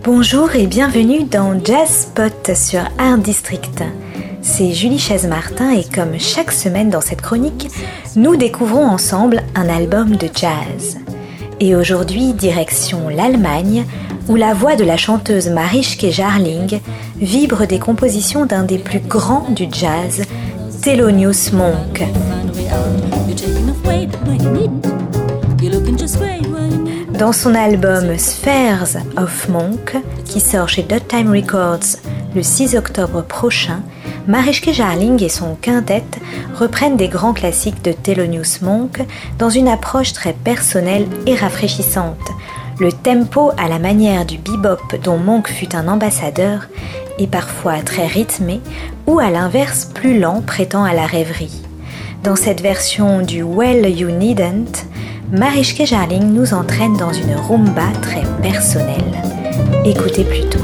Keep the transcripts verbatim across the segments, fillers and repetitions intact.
Bonjour et bienvenue dans Jazz Spot sur Art District. C'est Julie Chaise-Martin et comme chaque semaine dans cette chronique, nous découvrons ensemble un album de jazz. Et aujourd'hui, direction l'Allemagne, où la voix de la chanteuse Marischke Jarling vibre des compositions d'un des plus grands du jazz, Thelonious Monk. Dans son album Spheres of Monk, qui sort chez Dot Time Records le six octobre prochain, Marischke Jarling et son quintet reprennent des grands classiques de Thelonious Monk dans une approche très personnelle et rafraîchissante. Le tempo à la manière du bebop dont Monk fut un ambassadeur est parfois très rythmé ou à l'inverse plus lent prêtant à la rêverie. Dans cette version du Well You Needn't, Marischke Jarling nous entraîne dans une rumba très personnelle. Écoutez plutôt.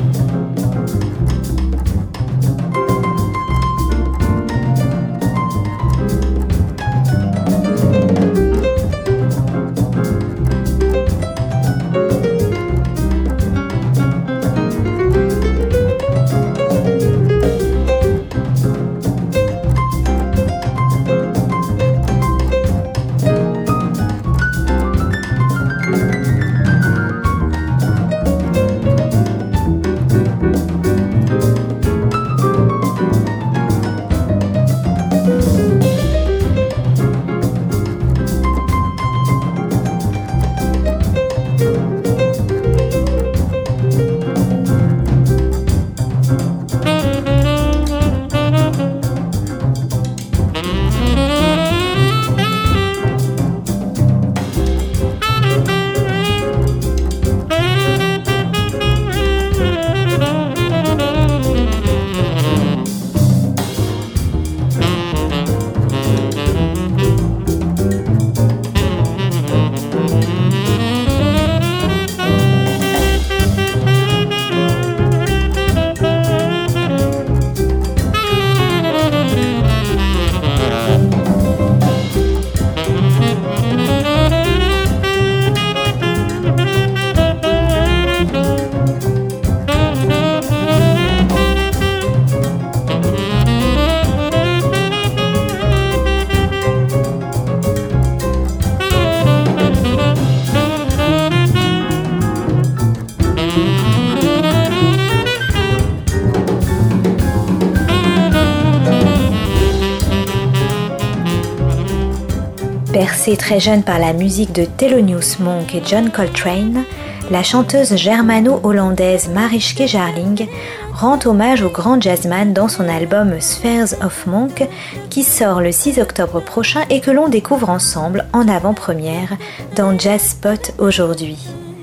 Bercée très jeune par la musique de Thelonious Monk et John Coltrane, la chanteuse germano-hollandaise Marischke Jarling rend hommage au grand jazzman dans son album Spheres of Monk qui sort le six octobre prochain et que l'on découvre ensemble en avant-première dans Jazz Spot aujourd'hui.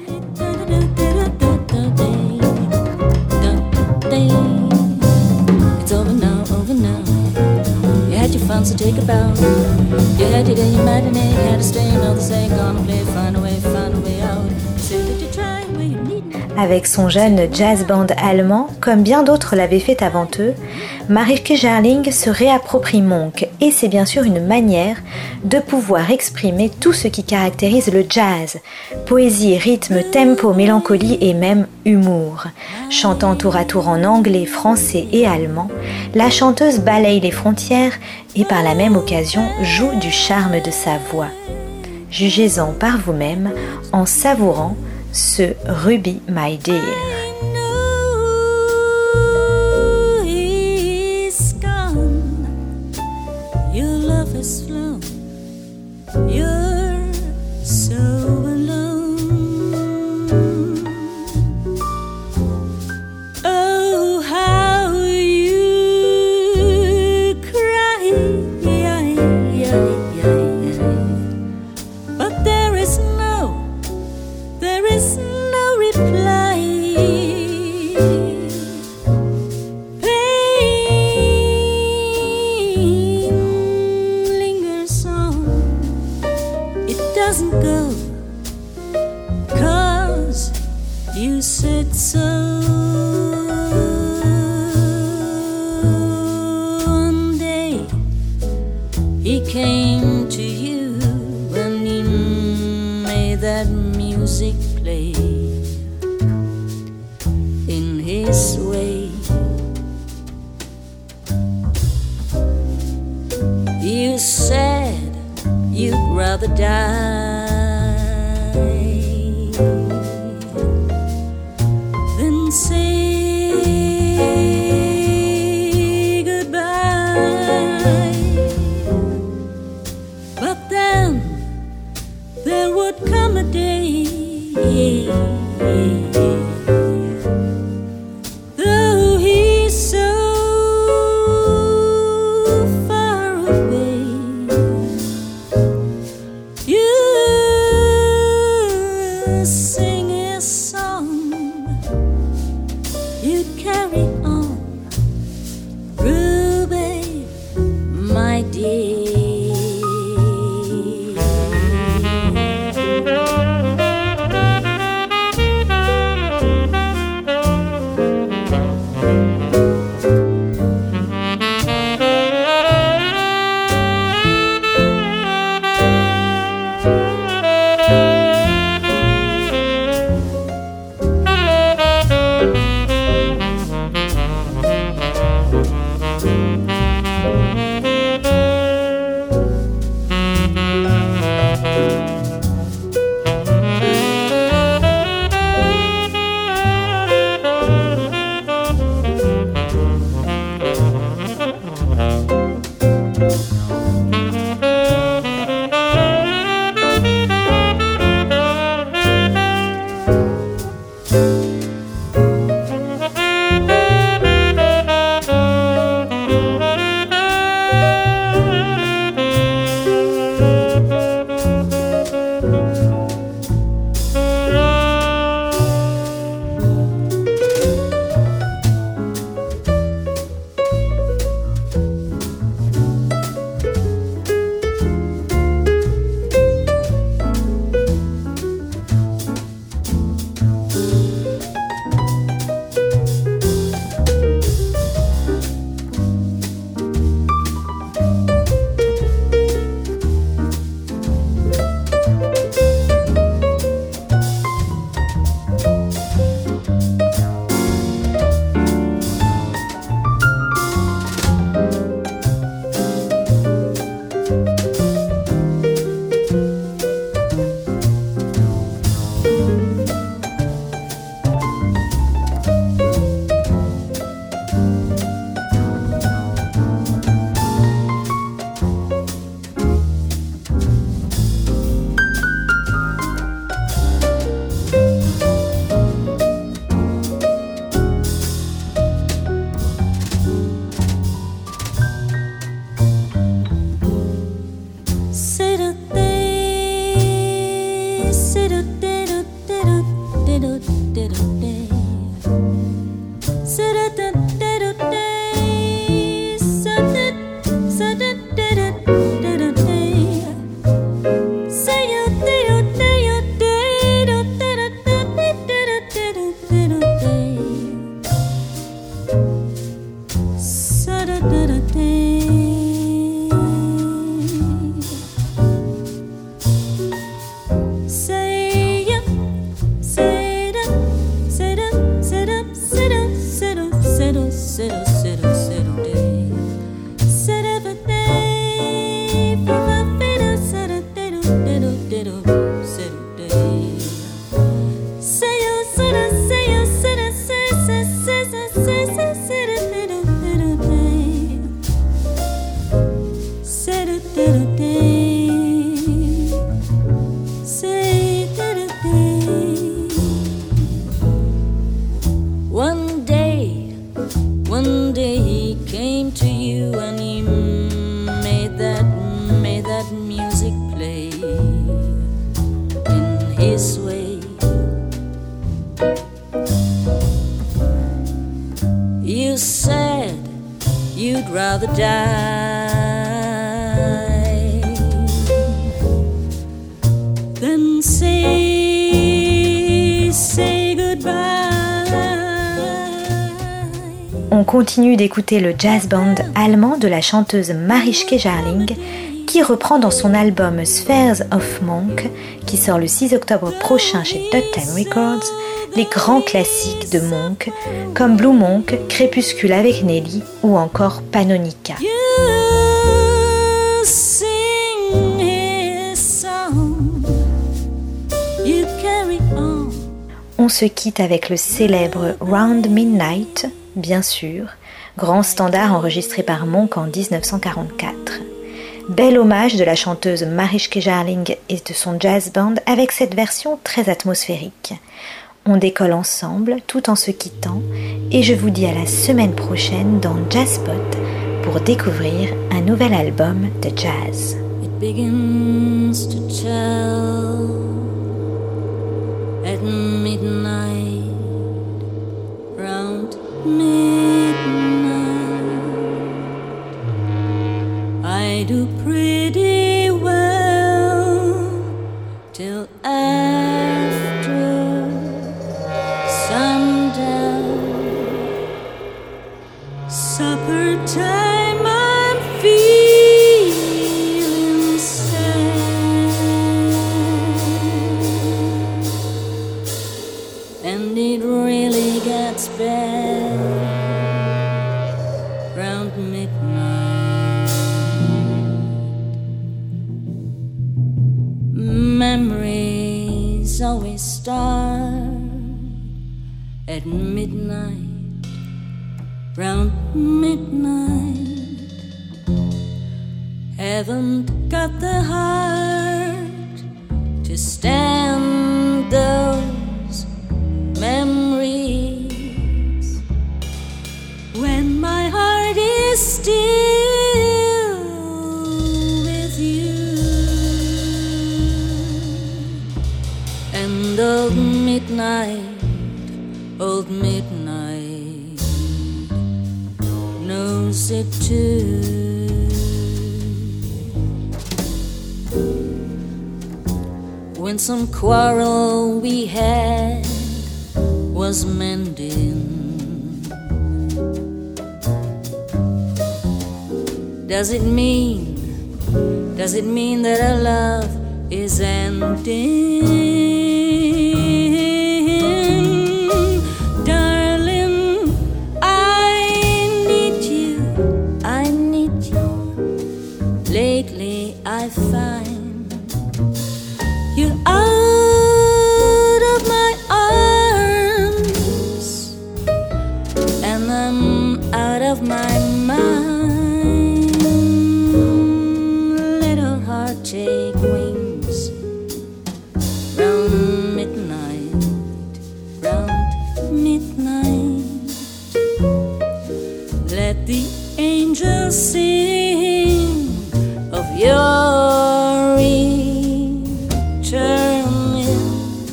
So take a bow. You had it in your matinee, you had to stay another say, gonna play, find a way, find a way out. Say that you try where you need. Avec son jeune jazz band allemand, comme bien d'autres l'avaient fait avant eux, Marischke Jarling se réapproprie Monk et c'est bien sûr une manière de pouvoir exprimer tout ce qui caractérise le jazz, poésie, rythme, tempo, mélancolie et même humour. Chantant tour à tour en anglais, français et allemand, la chanteuse balaye les frontières et par la même occasion joue du charme de sa voix. Jugez-en par vous-même en savourant ce Ruby My Dear. Came to you when he made that music play. say goodbye. But then there would come a day, though he's so far away, you sing his song, you carry on, Ruby, my dear. On continue d'écouter le jazz band allemand de la chanteuse Marischke Jarling qui reprend dans son album Spheres of Monk qui sort le six octobre prochain chez Dot Time Records les grands classiques de Monk comme Blue Monk, Crépuscule avec Nelly ou encore Panonica. On se quitte avec le célèbre Round Midnight, bien sûr, grand standard enregistré par Monk en dix-neuf cent quarante-quatre. Bel hommage de la chanteuse Marischke Jarling et de son jazz band avec cette version très atmosphérique. On décolle ensemble tout en se quittant et je vous dis à la semaine prochaine dans Jazzpot pour découvrir un nouvel album de jazz. It begins to tell at midnight, round midnight. I do pretty well till after sundown. Supper time, I'm feeling sad, and it really gets bad round midnight. Memories always start at midnight, round midnight. Haven't got the heart to stand those memories when my heart is still with you. And old midnight, old midnight knows it too. When some quarrel we had was mending, does it mean, does it mean that our love is ending? Lately I find you're out of my arms, and I'm out of my mind. Little heart, take wings round midnight, round midnight. Let the angels sing of your returning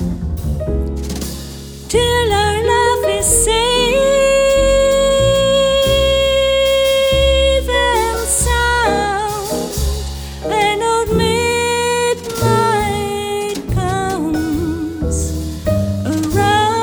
till our love is safe and sound. Then old midnight comes around.